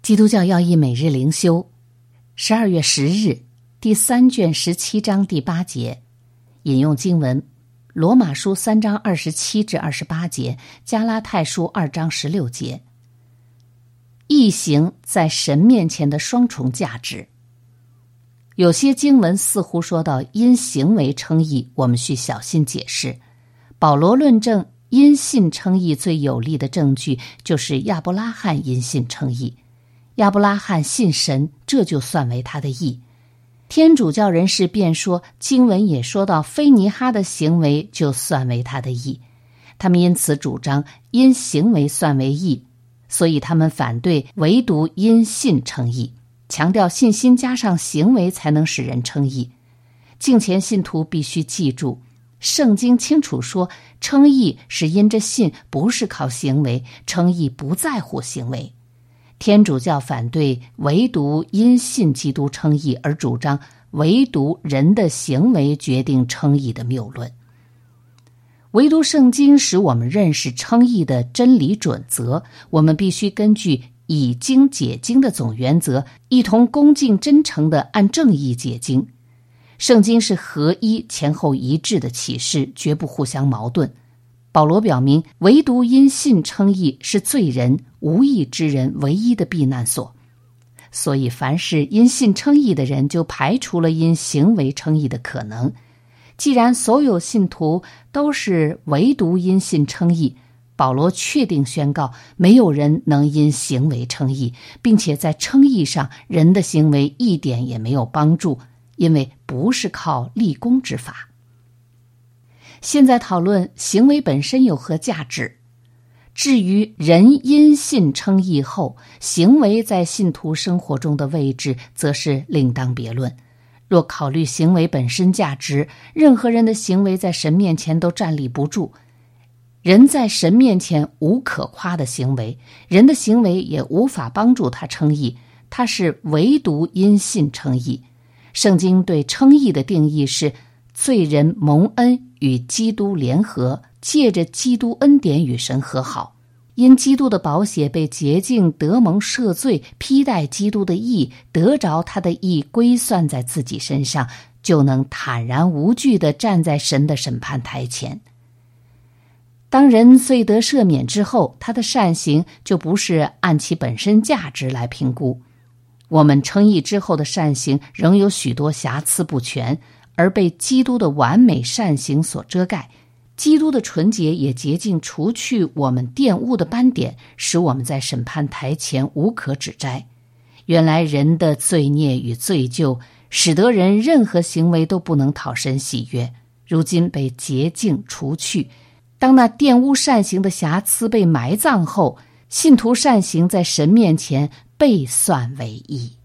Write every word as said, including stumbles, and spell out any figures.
基督教要义每日灵修，十二月十日，第三卷十七章第八节，引用经文：罗马书三章二十七至二十八节，加拉太书二章十六节。义行在神面前的双重价值。有些经文似乎说到因行为称义，我们需小心解释。保罗论证因信称义最有力的证据就是亚伯拉罕因信称义。亚伯拉罕信神，这就算为他的义。天主教人士便说，经文也说到非尼哈的行为就算为他的义，他们因此主张因行为算为义，所以他们反对唯独因信称义，强调信心加上行为才能使人称义。敬虔信徒必须记住，圣经清楚说，称义是因着信，不是靠行为，称义不在乎行为。天主教反对唯独因信基督称义，而主张唯独人的行为决定称义的谬论。唯独圣经使我们认识称义的真理准则，我们必须根据以经解经的总原则，一同恭敬真诚地按正义解经。圣经是合一前后一致的启示，绝不互相矛盾。保罗表明，唯独因信称义是罪人、无义之人唯一的避难所。所以凡是因信称义的人，就排除了因行为称义的可能。既然所有信徒都是唯独因信称义，保罗确定宣告，没有人能因行为称义，并且在称义上人的行为一点也没有帮助，因为不是靠立功之法。现在讨论行为本身有何价值。至于人因信称义后，行为在信徒生活中的位置，则是另当别论。若考虑行为本身价值，任何人的行为在神面前都站立不住。人在神面前无可夸的行为，人的行为也无法帮助他称义，他是唯独因信称义。圣经对称义的定义是，罪人蒙恩与基督联合，借着基督恩典与神和好，因基督的宝血被洁净，得蒙赦罪，披戴基督的义，得着他的义归算在自己身上，就能坦然无惧地站在神的审判台前。当人罪得赦免之后，他的善行就不是按其本身价值来评估。我们称义之后的善行仍有许多瑕疵不全，而被基督的完美善行所遮盖。基督的纯洁也洁净除去我们玷污的斑点，使我们在审判台前无可指摘。原来人的罪孽与罪疚，使得人任何行为都不能讨神喜悦，如今被洁净除去。当那玷污善行的瑕疵被埋葬后，信徒善行在神面前被算为义。